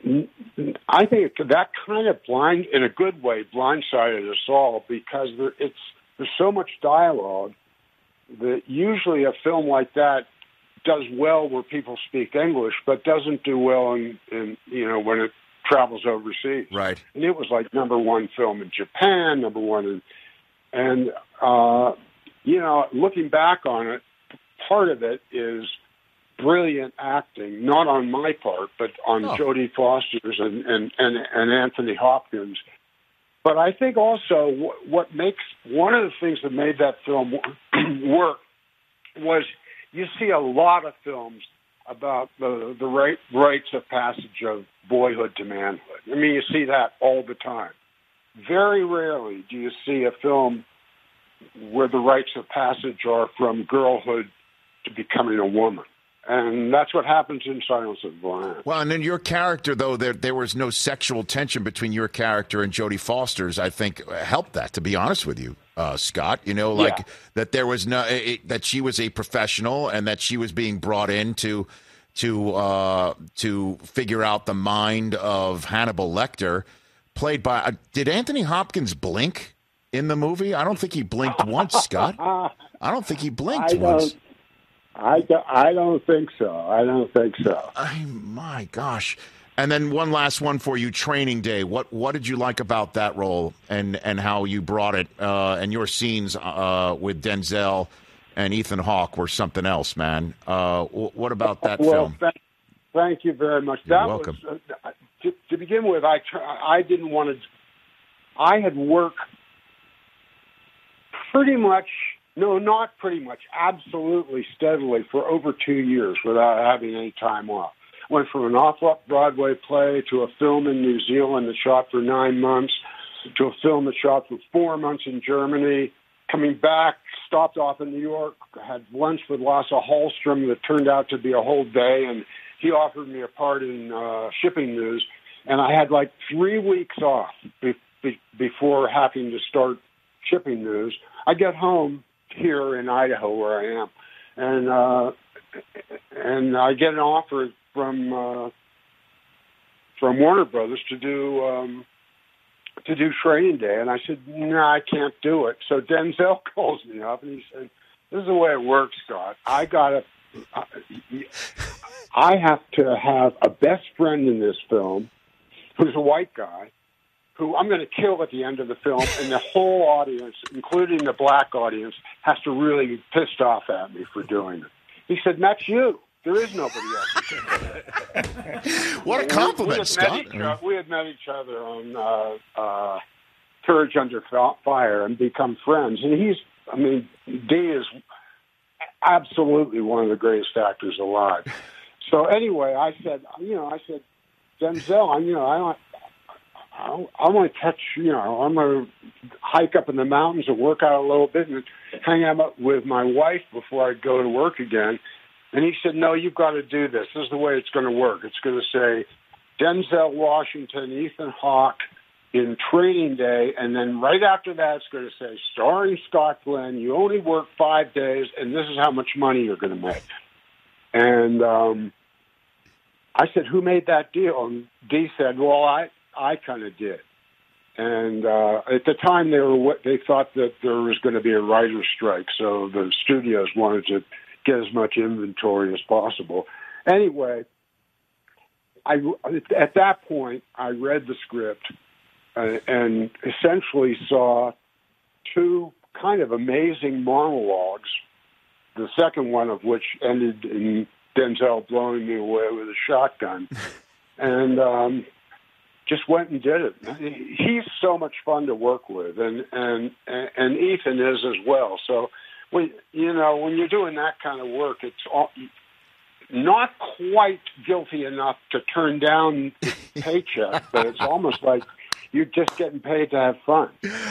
I think that kind of blind, in a good way, blindsided us all because there, it's, there's so much dialogue that usually a film like that does well where people speak English, but doesn't do well in, in you know when it travels overseas.
Right.
And it was like number one film in Japan, number one in, and uh, you know, looking back on it, part of it is brilliant acting, not on my part, but on oh. Jodie Foster's and, and, and, and Anthony Hopkins. But I think also what, what makes one of the things that made that film work was. You see a lot of films about the the right, rites of passage of boyhood to manhood. I mean, you see that all the time. Very rarely do you see a film where the rites of passage are from girlhood to becoming a woman. And that's what happens in Silence of the Lambs.
Well, and then your character, though, there there was no sexual tension between your character and Jodie Foster's, I think, helped that, to be honest with you, uh, Scott. You know, like
Yeah.
that there was no, it, that she was a professional and that she was being brought in to, to, uh, to figure out the mind of Hannibal Lecter, played by, uh, did Anthony Hopkins blink in the movie? I don't think he blinked once, Scott. I don't think he blinked
I
once.
don't, I, do, I don't think so. I don't think so.
I, my gosh. And then one last one for you, Training Day. What what did you like about that role and, and how you brought it uh, and your scenes uh, with Denzel and Ethan Hawke were something else, man. Uh, what about that
well,
film?
Thank, thank you very much.
You're
that
welcome.
Was, uh, to, to begin with, I, tr- I didn't want to... I had worked pretty much... No, not pretty much. Absolutely steadily for over two years without having any time off. Went from an off-Broadway play to a film in New Zealand that shot for nine months, to a film that shot for four months in Germany. Coming back, stopped off in New York, had lunch with Lasse Hallström that turned out to be a whole day, and he offered me a part in uh, Shipping News. And I had like three weeks off be- be- before having to start Shipping News. I get home here in Idaho, where I am, and uh, and I get an offer from uh, from Warner Brothers to do um, to do Training Day, and I said, no, nah, I can't do it. So Denzel calls me up and he said, "This is the way it works, Scott. I gotta, I have to have a best friend in this film who's a white guy, who I'm going to kill at the end of the film, and the whole audience, including the black audience, has to really be pissed off at me for doing it." He said, "That's you. There is nobody else."
What a compliment,
we, we
Scott.
Met each, uh, we had met each other on uh, uh, Courage Under Fire and become friends. And he's, I mean, D is absolutely one of the greatest actors alive. So anyway, I said, you know, I said, Denzel, I, you know, I don't. I want to catch, you know, I'm going to hike up in the mountains and work out a little bit and hang out with my wife before I go to work again. And he said, no, you've got to do this. This is the way it's going to work. It's going to say Denzel Washington, Ethan Hawke in Training Day. And then right after that, it's going to say starring Scott Glenn. You only work five days, and this is how much money you're going to make. And um, I said, who made that deal? And Dee said, well, I... I kind of did, and uh, at the time they were they thought that there was going to be a writer's strike, so the studios wanted to get as much inventory as possible. Anyway, I at that point I read the script uh, and essentially saw two kind of amazing monologues. The second one of which ended in Denzel blowing me away with a shotgun, and. Um, Just went and did it. He's so much fun to work with, and and and Ethan is as well. So, when you know when you're doing that kind of work, it's all, not quite guilty enough to turn down the paycheck, but it's almost like you're just getting paid to have fun.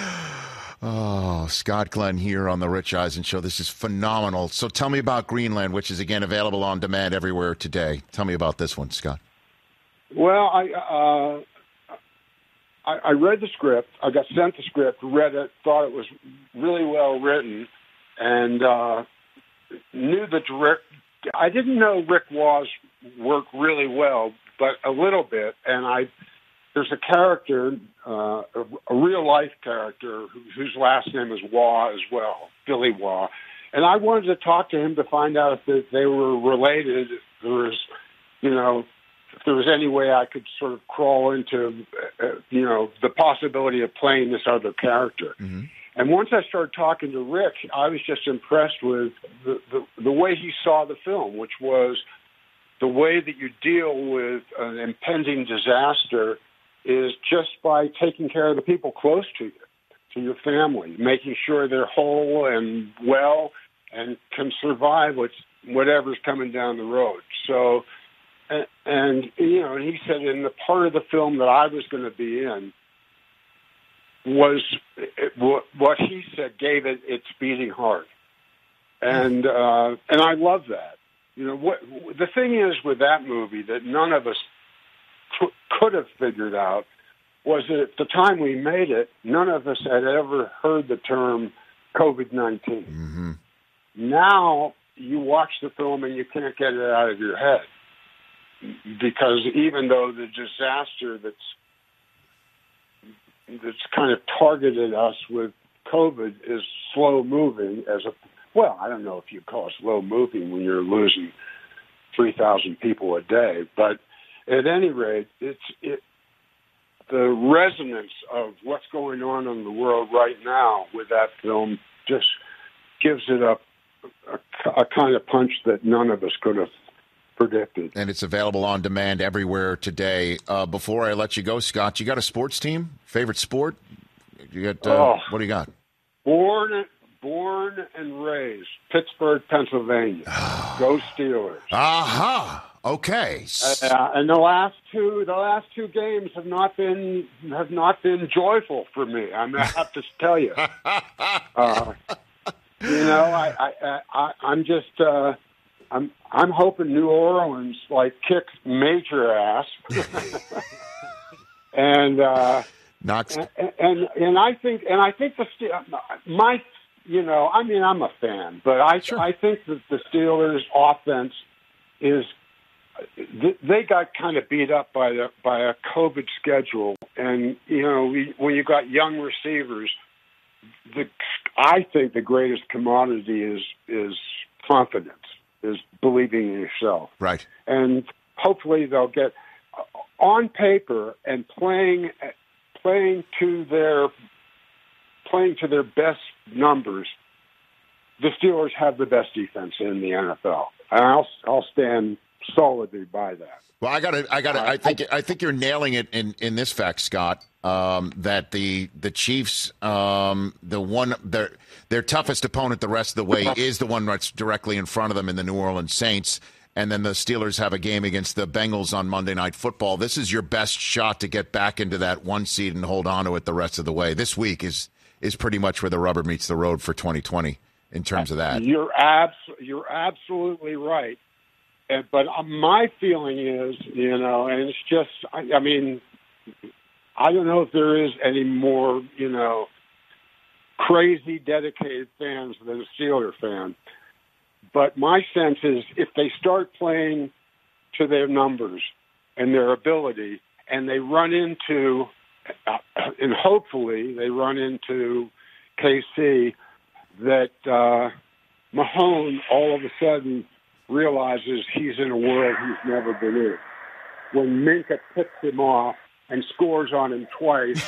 Oh, Scott Glenn here on the Rich Eisen Show. This is phenomenal. So, tell me about Greenland, which is again available on demand everywhere today. Tell me about this one, Scott.
Well, I. Uh, I read the script. I got sent the script, read it, thought it was really well written, and uh, knew the direct. I didn't know Rick Waugh's work really well, but a little bit. And I, there's a character, uh, a, a real life character whose last name is Waugh as well, Billy Waugh. And I wanted to talk to him to find out if they were related. If there was, you know. If there was any way I could sort of crawl into, uh, you know, the possibility of playing this other character. Mm-hmm. And once I started talking to Rick, I was just impressed with the, the, the way he saw the film, which was the way that you deal with an impending disaster is just by taking care of the people close to you, to your family, making sure they're whole and well and can survive what's whatever's coming down the road. So, and, and you know, he said, in the part of the film that I was going to be in was it, what he said gave it its beating heart, and uh, and I love that. You know, what the thing is with that movie that none of us c- could have figured out was that at the time we made it, none of us had ever heard the term COVID nineteen.
Mm-hmm.
Now you watch the film and you can't get it out of your head, because even though the disaster that's that's kind of targeted us with COVID is slow moving as a, well, I don't know if you call it slow moving when you're losing three thousand people a day, but at any rate, it's, it, the resonance of what's going on in the world right now with that film just gives it a, a, a kind of punch that none of us could have predicted.
And it's available on demand everywhere today. Uh, before I let you go, Scott, you got a sports team? Favorite sport? You got uh,
oh,
what do you got?
Born, born and raised Pittsburgh, Pennsylvania. Go Steelers!
Aha. Okay.
Uh, and the last two, the last two games have not been have not been joyful for me. I, mean, I have to tell you. Uh, you know, I, I, I I'm just. Uh, I'm I'm hoping New Orleans like kicks major ass, and uh,
Knocks.
And, and and I think and I think the my you know I mean I'm a fan, but I
Sure.
I think that the Steelers' offense is they got kind of beat up by the by a COVID schedule, and you know we, when you got young receivers, the I think the greatest commodity is is confidence. Is believing in yourself.
Right.
And hopefully they'll get on paper and playing playing to their playing to their best numbers. The Steelers have the best defense in the N F L. And I'll I'll stand solidly by that.
Well, I got to, I got to, I think, I think you're nailing it in, in this fact, Scott. Um, that the the Chiefs, um, the one their their toughest opponent the rest of the way is the one that's directly in front of them in the New Orleans Saints, and then the Steelers have a game against the Bengals on Monday Night Football. This is your best shot to get back into that one seed and hold on to it the rest of the way. This week is is pretty much where the rubber meets the road for twenty twenty in terms of that.
You're abs- you're absolutely right. And, but my feeling is, you know, and it's just, I, I mean, I don't know if there is any more, you know, crazy dedicated fans than a Steeler fan. But my sense is if they start playing to their numbers and their ability, and they run into, uh, and hopefully they run into K C, that uh, Mahomes all of a sudden realizes he's in a world he's never been in. When Minka picks him off and scores on him twice,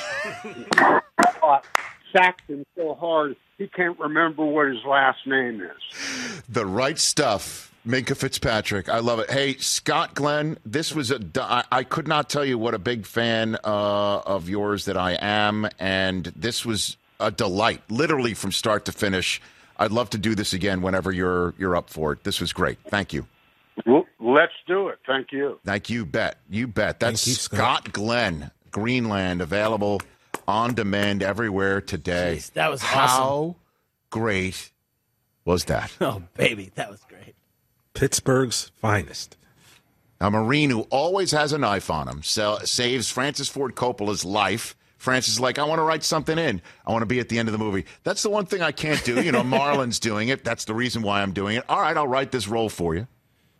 sacked him so hard he can't remember what his last name is.
The right stuff, Minka Fitzpatrick. I love it. Hey, Scott Glenn, this was a. I, I could not tell you what a big fan uh, of yours that I am, and this was a delight, literally from start to finish. I'd love to do this again whenever you're you're up for it. This was great. Thank you.
Well, let's do it. Thank you.
Thank you. Bet. You bet. That's
you,
Scott. Scott Glenn, Greenland, available on demand everywhere today.
Jeez, that was
How
awesome.
great was that?
Oh, baby, that was great.
Pittsburgh's finest.
A Marine who always has a knife on him so, saves Francis Ford Coppola's life. Francis is like, I want to write something in. I want to be at the end of the movie. That's the one thing I can't do. You know, Marlon's doing it. That's the reason why I'm doing it. All right, I'll write this role for you.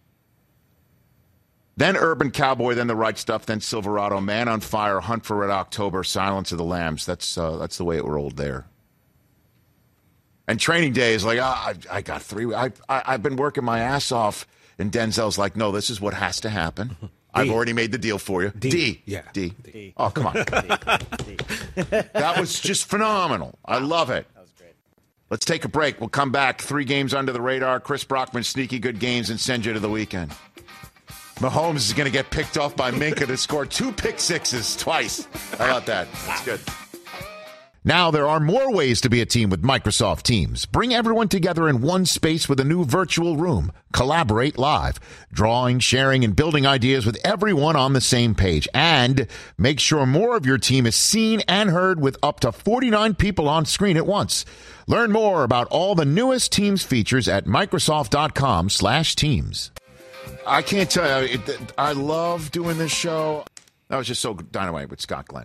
Then Urban Cowboy, then The Right Stuff, then Silverado, Man on Fire, Hunt for Red October, Silence of the Lambs. That's uh, that's the way it rolled there. And Training Day is like, ah, I, I got three. I, I, I've been working my ass off. And Denzel's like, no, this is what has to happen. I've already made the deal for you.
D.
D.
Yeah.
D.
D.
Oh, come on.
D. D.
That was just phenomenal. I love it.
That was great.
Let's take a break. We'll come back. Three games under the radar. Chris Brockman, sneaky good games, and send you to the weekend. Mahomes is going to get picked off by Minka to score two pick sixes twice. How about that? That's good. Now there are more ways to be a team with Microsoft Teams. Bring everyone together in one space with a new virtual room. Collaborate live, drawing, sharing, and building ideas with everyone on the same page. And make sure more of your team is seen and heard with up to forty-nine people on screen at once. Learn more about all the newest Teams features at Microsoft.com slash Teams. I can't tell you, it, I love doing this show. That was just so dynamite with Scott Glenn.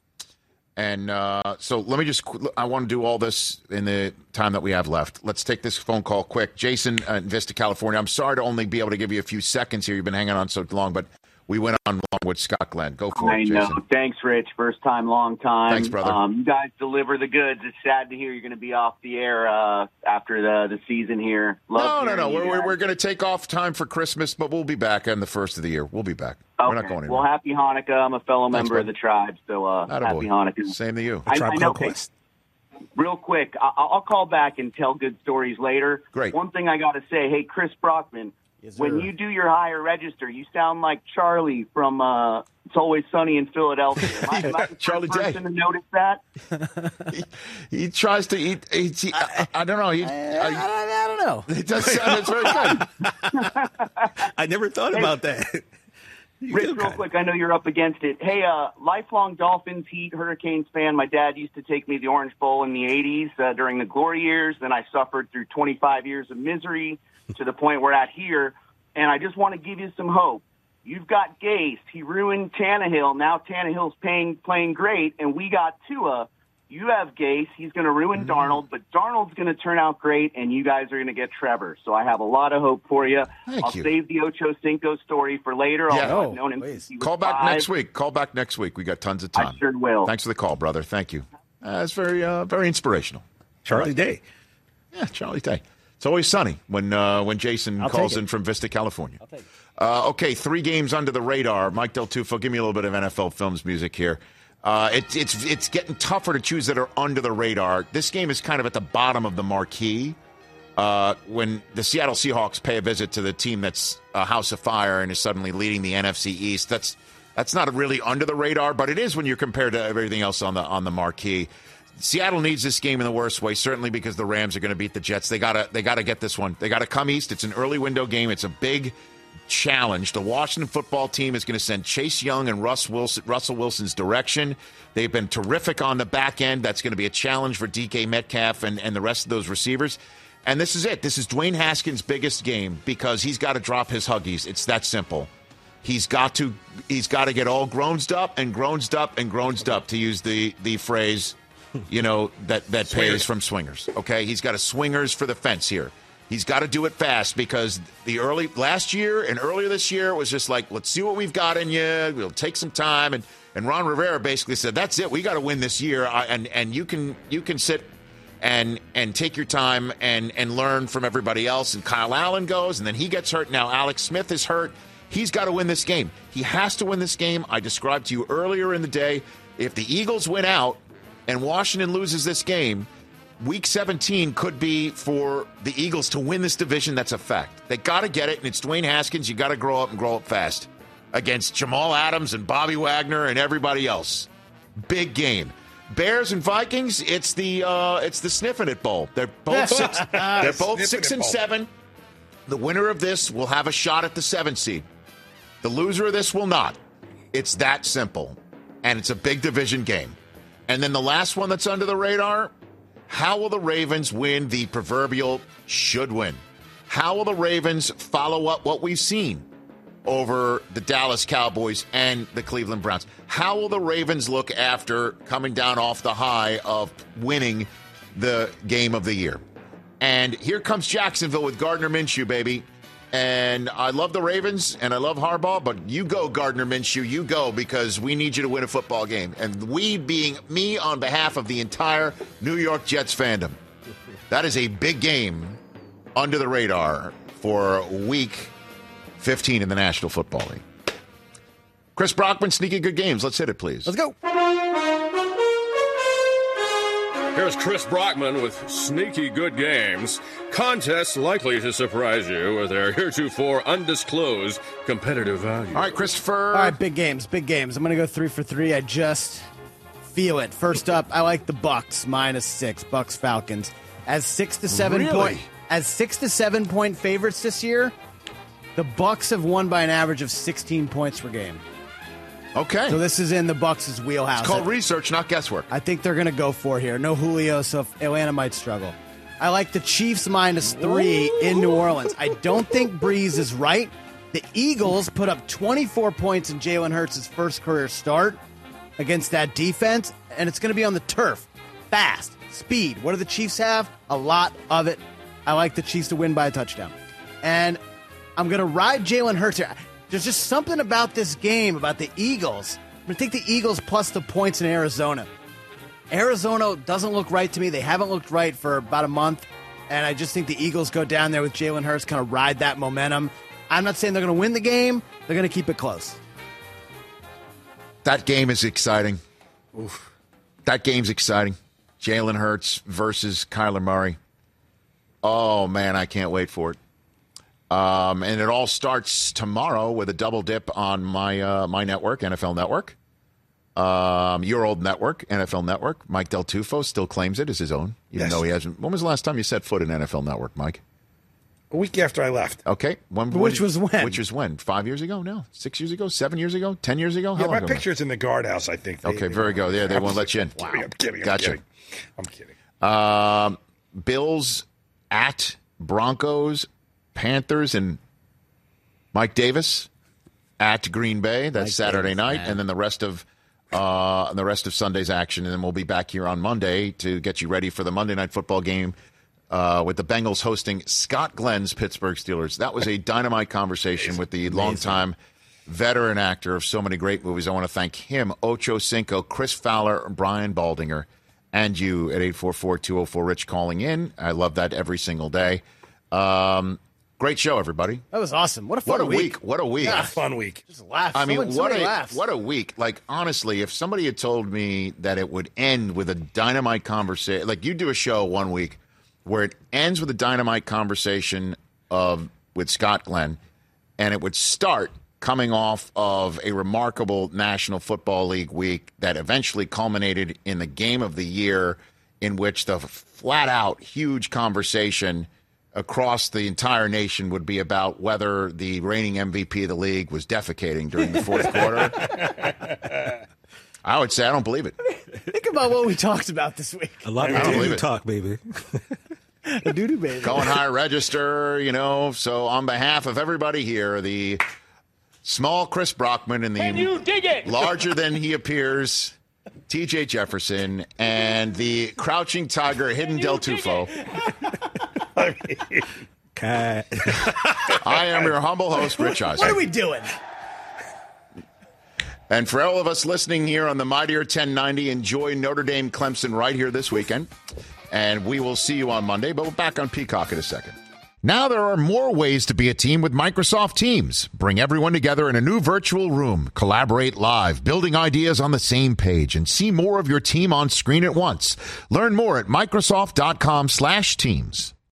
And uh, so let me just, I want to do all this in the time that we have left. Let's take this phone call quick. Jason uh, in Vista, California. I'm sorry to only be able to give you a few seconds here. You've been hanging on so long, but we went on long with Scott Glenn. Go for
I
it,
know.
Jason.
Thanks, Rich. First time, long time.
Thanks, brother.
Um, you guys deliver the goods. It's sad to hear you're going to be off the air uh, after the, the season here. Love
no, no, no.
hearing you
We're,
guys.
we're going to take off time for Christmas, but we'll be back on the first of the year. We'll be back.
Okay.
We're not going anywhere.
Well, happy Hanukkah. I'm a fellow
Thanks,
member
bud.
of the tribe, so uh,
Attaboy.
happy Hanukkah.
Same to you.
I,
Tribe
I know.
Called Quest.
Real quick, I- I'll call back and tell good stories later.
Great.
One thing I got to say, hey, Chris Brockman,
Yes,
when
sir.
you do your higher register, you sound like Charlie from uh, It's Always Sunny in Philadelphia. Am I, am I the
Charlie
first
Day.
person to notice that?
he, he tries to eat. He, he, I, I don't know. He,
I,
I,
I, I don't know.
it does sound. It's very good.
I never thought about that. You
Rich,
do
real
kinda.
quick, I know you're up against it. Hey, uh, lifelong Dolphins, Heat, Hurricanes fan. My dad used to take me to the Orange Bowl in the eighties uh, during the glory years. Then I suffered through twenty-five years of misery to the point we're at here. And I just want to give you some hope. You've got Gase. He ruined Tannehill. Now Tannehill's paying, playing great. And we got Tua. You have Gase. He's going to ruin
Mm-hmm.
Darnold, but Darnold's going to turn out great, and you guys are going to get Trevor. So I have a lot of hope for you.
Thank
I'll
you.
save the Ocho Cinco story for later.
Yeah.
although
Oh,
I've known him
please.
since he was
Call back
five.
next week. Call back next week. We got tons of
I
time.
sure will.
Thanks for the call, brother. Thank you. Uh, that's very, uh, very inspirational.
Charlie Day.
Yeah, Charlie Day. It's always sunny when uh, when Jason
I'll
calls
take it.
in from Vista, California.
I'll take it.
Uh, okay, three games under the radar. Mike Del Tufo, give me a little bit of N F L Films music here. Uh, it, it's it's getting tougher to choose that are under the radar. This game is kind of at the bottom of the marquee. Uh, when the Seattle Seahawks pay a visit to the team that's a house of fire and is suddenly leading the N F C East, that's that's not really under the radar, but it is when you're compared to everything else on the on the marquee. Seattle needs this game in the worst way, certainly because the Rams are going to beat the Jets. They gotta they gotta get this one. They gotta come east. It's an early window game. It's a big challenge. The Washington football team is going to send Chase Young and Russ Wilson, Russell Wilson's direction. They've been terrific on the back end. That's going to be a challenge for D K Metcalf and, and the rest of those receivers. And this is it. This is Dwayne Haskins' biggest game because he's got to drop his Huggies. It's that simple. He's got to he's got to get all groansed up and groansed up and groansed up, to use the the phrase, you know, that, that pays from Swingers. Okay? He's got a swingers for the fence here. He's got to do it fast because the early last year and earlier this year it was just like, let's see what we've got in you. We'll take some time. And, and Ron Rivera basically said, that's it. We got to win this year. I, and and you can you can sit and and take your time and, and learn from everybody else. And Kyle Allen goes, and then he gets hurt. Now Alex Smith is hurt. He's got to win this game. He has to win this game. I described to you earlier in the day, if the Eagles win out and Washington loses this game, Week seventeen could be for the Eagles to win this division. That's a fact. They got to get it, and it's Dwayne Haskins. You got to grow up and grow up fast against Jamal Adams and Bobby Wagner and everybody else. Big game. Bears and Vikings. It's the uh, it's the Sniffin' It Bowl. They're both six. They're both
Sniffin'
six
It
and
Bowl.
seven. The winner of this will have a shot at the seven seed. The loser of this will not. It's that simple, and it's a big division game. And then the last one that's under the radar. How will the Ravens win the proverbial should win? How will the Ravens follow up what we've seen over the Dallas Cowboys and the Cleveland Browns? How will the Ravens look after coming down off the high of winning the game of the year? And here comes Jacksonville with Gardner Minshew, baby. And I love the Ravens and I love Harbaugh, but you go, Gardner Minshew, you go, because we need you to win a football game. And we being me on behalf of the entire New York Jets fandom. That is a big game under the radar for week fifteen in the National Football League. Chris Brockman, sneaky good games. Let's hit it, please.
Let's go.
Here's Chris Brockman with sneaky good games. Contests likely to surprise you with their heretofore undisclosed competitive value.
All right, Christopher.
All right, big games, big games. I'm going to go three for three. I just feel it. First up, I like the Bucks minus six. Bucks Falcons as six to seven
Really?
point as six to seven point favorites this year. The Bucks have won by an average of sixteen points per game.
Okay.
So this is in the Bucks' wheelhouse.
It's called
I,
research, not guesswork.
I think they're going to go for it here. No Julio, so Atlanta might struggle. I like the Chiefs minus three Ooh. in New Orleans. I don't think Breeze is right. The Eagles put up twenty-four points in Jalen Hurts' first career start against that defense, and it's going to be on the turf. Fast, speed. What do the Chiefs have? A lot of it. I like the Chiefs to win by a touchdown. And I'm going to ride Jalen Hurts here. There's just something about this game, about the Eagles. I'm going to take the Eagles plus the points in Arizona. Arizona doesn't look right to me. They haven't looked right for about a month, and I just think the Eagles go down there with Jalen Hurts, kind of ride that momentum. I'm not saying they're going to win the game. They're going to keep it close.
That game is exciting. Oof. That game's exciting. Jalen Hurts versus Kyler Murray. Oh, man, I can't wait for it. Um, and it all starts tomorrow with a double dip on my uh, my network, N F L Network. Um, your old network, N F L Network. Mike Del Tufo still claims it as his own, even
yes.
though he hasn't. When was the last time you set foot in N F L Network, Mike?
A week after I left.
Okay. When,
which
when,
was when?
Which was when? Five years ago? No. Six years ago? Seven years ago? Ten years ago? How
yeah,
long
my
ago?
picture's in the guardhouse, I think. They,
okay,
they,
very good. Yeah, they won't let you in.
Wow. I'm kidding. I'm
gotcha.
kidding. I'm kidding.
Um, Bills at Broncos, Panthers, and Mike Davis at Green Bay. That's Mike Saturday Davis, night, man. And then the rest of uh, the rest of Sunday's action, and then we'll be back here on Monday to get you ready for the Monday Night Football game uh, with the Bengals hosting Scott Glenn's Pittsburgh Steelers. That was a dynamite conversation with the longtime veteran actor of so many great movies. I want to thank him, Ocho Cinco, Chris Fowler, Brian Baldinger, and you at eight four four, two oh four, RICH calling in. I love that every single day. Um, great show, everybody.
That was awesome. What a fun
what a
week.
week. What a week.
Yeah, fun week.
Just laugh.
I mean,
Someone,
what a
laughs.
what a week. Like, honestly, if somebody had told me that it would end with a dynamite conversation, like you do a show one week where it ends with a dynamite conversation of with Scott Glenn, and it would start coming off of a remarkable National Football League week that eventually culminated in the game of the year, in which the flat-out huge conversation across the entire nation would be about whether the reigning M V P of the league was defecating during the fourth quarter. I would say I don't believe it.
Think about what we talked about this week.
A lot of doo-doo talk, baby.
A doo-doo baby.
Going higher register, you know. So on behalf of everybody here, the small Chris Brockman and the
Can you dig it?
larger than he appears T J Jefferson and the crouching tiger hidden Del Tufo.
I mean,
Cat.
I am your humble host, Rich Eisen.
What are we doing?
And for all of us listening here on the Mightier ten ninety, enjoy Notre Dame Clemson right here this weekend. And we will see you on Monday, but we're back on Peacock in a second. Now there are more ways to be a team with Microsoft Teams. Bring everyone together in a new virtual room. Collaborate live, building ideas on the same page, and see more of your team on screen at once. Learn more at Microsoft.com slash teams.